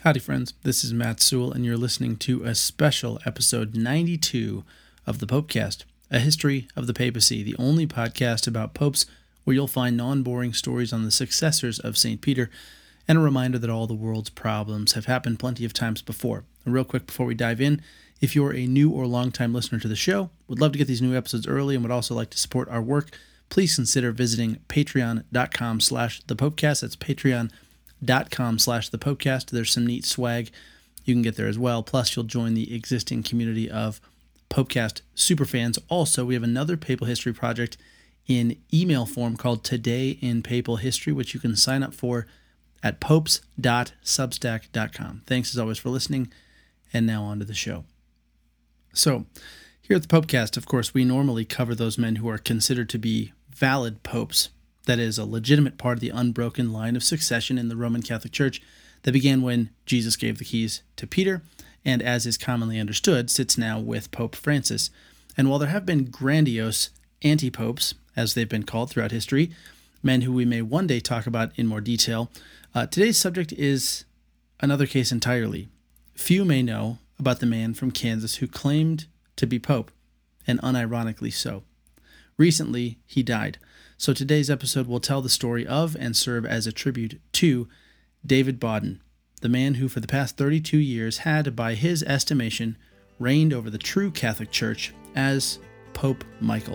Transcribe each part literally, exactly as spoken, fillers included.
Howdy, friends. This is Matt Sewell, and you're listening to a special episode ninety-two of the Popecast, a history of the papacy, the only podcast about popes where you'll find non-boring stories on the successors of Saint Peter, and a reminder that all the world's problems have happened plenty of times before. And real quick before we dive in, if you're a new or long-time listener to the show, would love to get these new episodes early, and would also like to support our work, please consider visiting patreon.com slash the Popecast. That's Patreon. dot com slash the Popecast. There's some neat swag you can get there as well. Plus, you'll join the existing community of Popecast superfans. Also, we have another papal history project in email form called Today in Papal History, which you can sign up for at popes dot substack dot com. Thanks as always for listening, and now on to the show. So, here at the Popecast, of course, we normally cover those men who are considered to be valid popes. That is, a legitimate part of the unbroken line of succession in the Roman Catholic Church that began when Jesus gave the keys to Peter, and as is commonly understood, sits now with Pope Francis. And while there have been grandiose anti-popes, as they've been called throughout history, men who we may one day talk about in more detail, uh, today's subject is another case entirely. Few may know about the man from Kansas who claimed to be Pope, and unironically so. Recently, he died. So today's episode will tell the story of and serve as a tribute to David Bauden, the man who for the past thirty-two years had, by his estimation, reigned over the true Catholic Church as Pope Michael.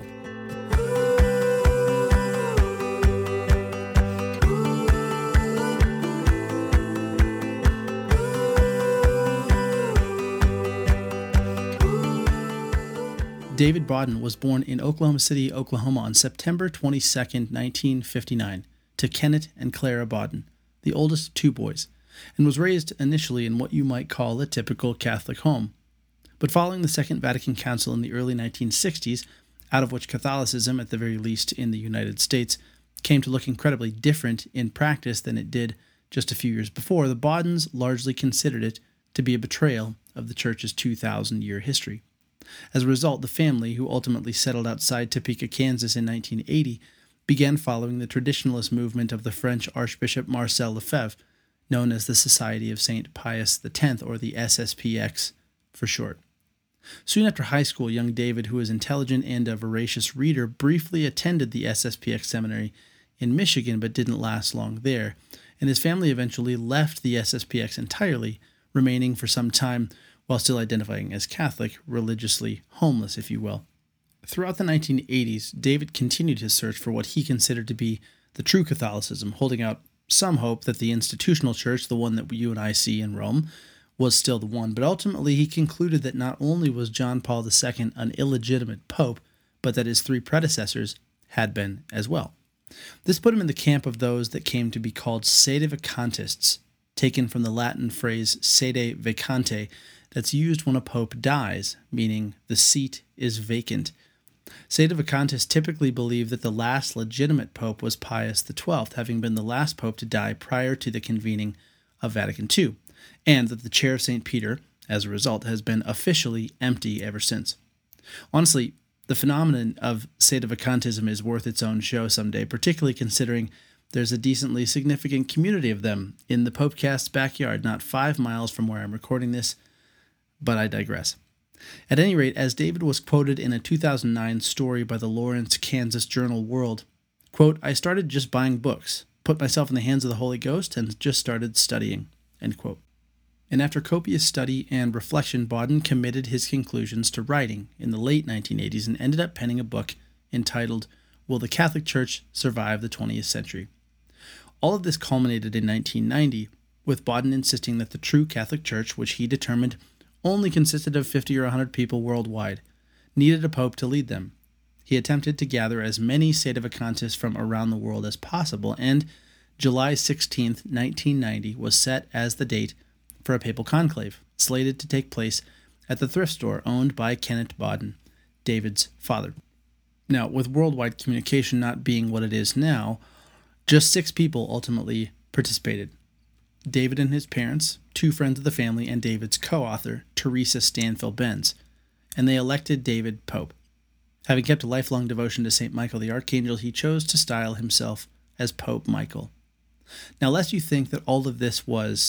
David Bauden was born in Oklahoma City, Oklahoma on September twenty-second, nineteen fifty-nine, to Kenneth and Clara Bauden, the oldest of two boys, and was raised initially in what you might call a typical Catholic home. But following the Second Vatican Council in the early nineteen sixties, out of which Catholicism, at the very least in the United States, came to look incredibly different in practice than it did just a few years before, the Baudens largely considered it to be a betrayal of the Church's two thousand year history. As a result, the family, who ultimately settled outside Topeka, Kansas in nineteen eighty, began following the traditionalist movement of the French Archbishop Marcel Lefebvre, known as the Society of Saint Pius X, or the S S P X for short. Soon after high school, young David, who was intelligent and a voracious reader, briefly attended the S S P X seminary in Michigan, but didn't last long there, and his family eventually left the S S P X entirely, remaining for some time while still identifying as Catholic, religiously homeless, if you will. Throughout the nineteen eighties, David continued his search for what he considered to be the true Catholicism, holding out some hope that the institutional church, the one that you and I see in Rome, was still the one. But ultimately, he concluded that not only was John Paul the Second an illegitimate pope, but that his three predecessors had been as well. This put him in the camp of those that came to be called sedevacantists, taken from the Latin phrase sede vacante, that's used when a pope dies, meaning the seat is vacant. Sedevacantists typically believe that the last legitimate pope was Pius the Twelfth, having been the last pope to die prior to the convening of Vatican Two, and that the chair of Saint Peter, as a result, has been officially empty ever since. Honestly, the phenomenon of sedevacantism is worth its own show someday, particularly considering there's a decently significant community of them in the Popecast's backyard, not five miles from where I'm recording this, but I digress. At any rate, as David was quoted in a two thousand nine story by the Lawrence, Kansas journal World, quote, "I started just buying books, put myself in the hands of the Holy Ghost, and just started studying," end quote. And after copious study and reflection, Bauden committed his conclusions to writing in the late nineteen eighties and ended up penning a book entitled, "Will the Catholic Church Survive the twentieth Century?" All of this culminated in nineteen ninety, with Bauden insisting that the true Catholic Church, which he determined only consisted of fifty or one hundred people worldwide, needed a pope to lead them. He attempted to gather as many sedevacantists from around the world as possible, and July sixteenth, nineteen ninety was set as the date for a papal conclave, slated to take place at the thrift store owned by Kenneth Bauden, David's father. Now, with worldwide communication not being what it is now, just six people ultimately participated. David and his parents, two friends of the family, and David's co-author, Teresa Stanfill Benz, and they elected David Pope. Having kept a lifelong devotion to Saint Michael the Archangel, he chose to style himself as Pope Michael. Now, lest you think that all of this was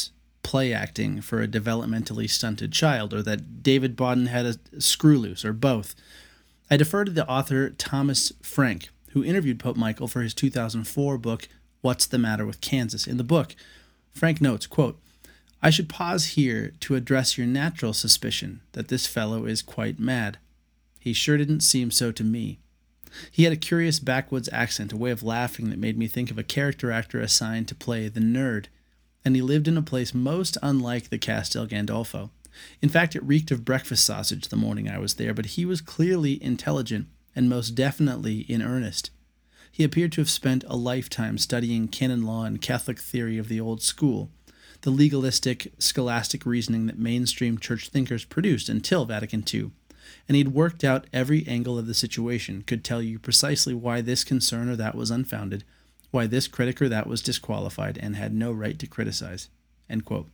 play acting for a developmentally stunted child, or that David Bauden had a screw loose, or both. I defer to the author Thomas Frank, who interviewed Pope Michael for his two thousand four book, What's the Matter with Kansas? In the book, Frank notes, quote, "I should pause here to address your natural suspicion that this fellow is quite mad. He sure didn't seem so to me. He had a curious backwoods accent, a way of laughing that made me think of a character actor assigned to play the nerd, and he lived in a place most unlike the Castel Gandolfo. In fact, it reeked of breakfast sausage the morning I was there, but he was clearly intelligent and most definitely in earnest. He appeared to have spent a lifetime studying canon law and Catholic theory of the old school, the legalistic, scholastic reasoning that mainstream church thinkers produced until Vatican Two. And he'd worked out every angle of the situation, could tell you precisely why this concern or that was unfounded, why this critic or that was disqualified and had no right to criticize." End quote.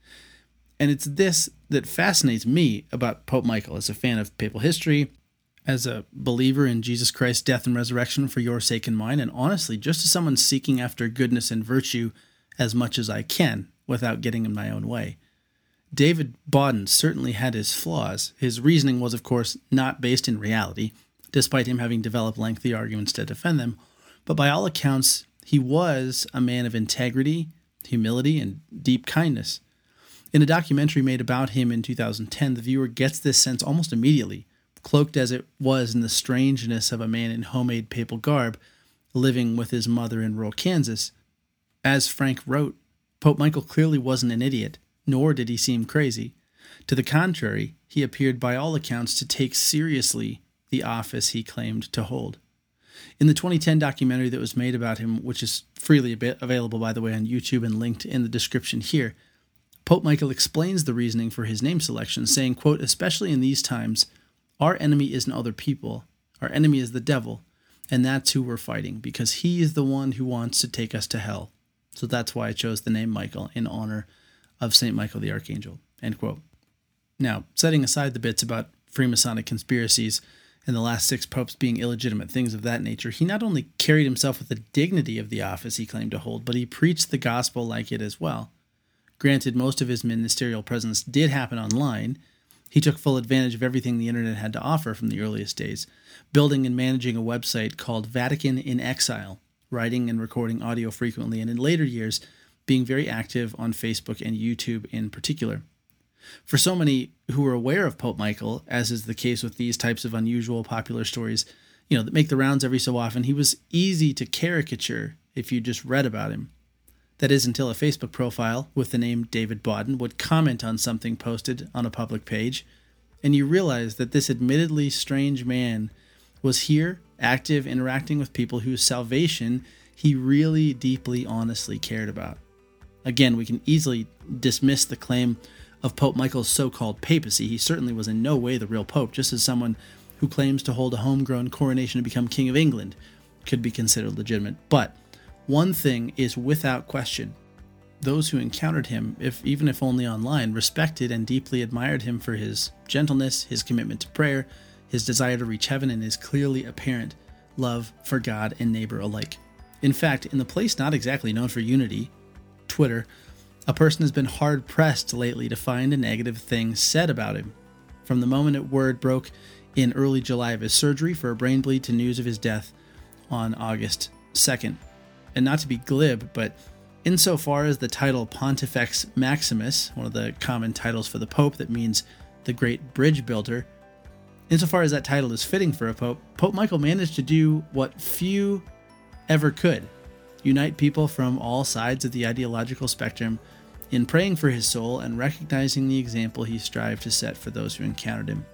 And it's this that fascinates me about Pope Michael as a fan of papal history, as a believer in Jesus Christ's death and resurrection for your sake and mine, and honestly, just as someone seeking after goodness and virtue as much as I can without getting in my own way. David Bauden certainly had his flaws. His reasoning was, of course, not based in reality, despite him having developed lengthy arguments to defend them, but by all accounts, he was a man of integrity, humility, and deep kindness. In a documentary made about him in two thousand ten, the viewer gets this sense almost immediately, cloaked as it was in the strangeness of a man in homemade papal garb living with his mother in rural Kansas. As Frank wrote, Pope Michael clearly wasn't an idiot, nor did he seem crazy. To the contrary, he appeared by all accounts to take seriously the office he claimed to hold. In the twenty ten documentary that was made about him, which is freely available, by the way, on YouTube and linked in the description here, Pope Michael explains the reasoning for his name selection, saying, quote, "Especially in these times, our enemy isn't other people. Our enemy is the devil, and that's who we're fighting, because he is the one who wants to take us to hell. So that's why I chose the name Michael in honor of Saint Michael the Archangel." End quote. Now, setting aside the bits about Freemasonic conspiracies and the last six popes being illegitimate, things of that nature, he not only carried himself with the dignity of the office he claimed to hold, but he preached the gospel like it as well. Granted, most of his ministerial presence did happen online. He took full advantage of everything the internet had to offer from the earliest days, building and managing a website called Vatican in Exile, writing and recording audio frequently, and in later years, being very active on Facebook and YouTube in particular. For so many who were aware of Pope Michael, as is the case with these types of unusual popular stories, you know, that make the rounds every so often, he was easy to caricature if you just read about him. That is, until a Facebook profile with the name David Bauden would comment on something posted on a public page, and you realize that this admittedly strange man was here, active, interacting with people whose salvation he really deeply, honestly cared about. Again, we can easily dismiss the claim of Pope Michael's so-called papacy. He certainly was in no way the real pope, just as someone who claims to hold a homegrown coronation to become King of England could be considered legitimate. But one thing is without question. Those who encountered him, if even if only online, respected and deeply admired him for his gentleness, his commitment to prayer, his desire to reach heaven, and his clearly apparent love for God and neighbor alike. In fact, in the place not exactly known for unity, Twitter, a person has been hard-pressed lately to find a negative thing said about him. From the moment that word broke in early July of his surgery for a brain bleed to news of his death on August second. And not to be glib, but insofar as the title Pontifex Maximus, one of the common titles for the Pope that means the great bridge builder, insofar as that title is fitting for a Pope, Pope Michael managed to do what few ever could: unite people from all sides of the ideological spectrum in praying for his soul and recognizing the example he strived to set for those who encountered him.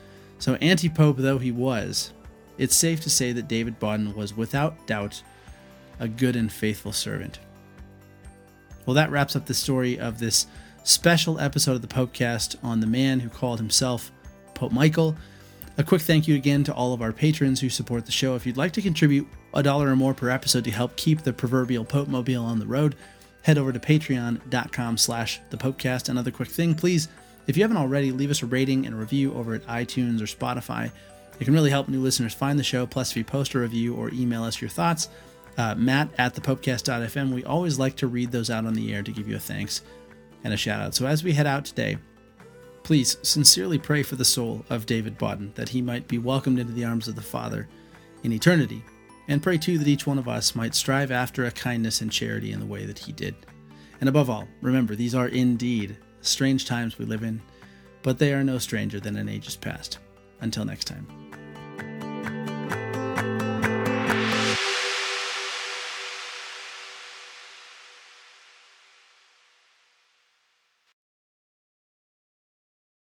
So anti-Pope though he was, it's safe to say that David Bauden was without doubt a good and faithful servant. Well, that wraps up the story of this special episode of the Popecast on the man who called himself Pope Michael. A quick thank you again to all of our patrons who support the show. If you'd like to contribute a dollar or more per episode to help keep the proverbial Pope Mobile on the road, head over to patreon.com slash the Popecast. Another quick thing, please, if you haven't already, leave us a rating and a review over at iTunes or Spotify. It can really help new listeners find the show. Plus, if you post a review or email us your thoughts, uh, Matt at the popecast dot f m, we always like to read those out on the air to give you a thanks. and a shout out. So as we head out today, please sincerely pray for the soul of David Bodden, that he might be welcomed into the arms of the Father in eternity. And pray too that each one of us might strive after a kindness and charity in the way that he did. And above all, remember, these are indeed strange times we live in, but they are no stranger than in ages past. Until next time.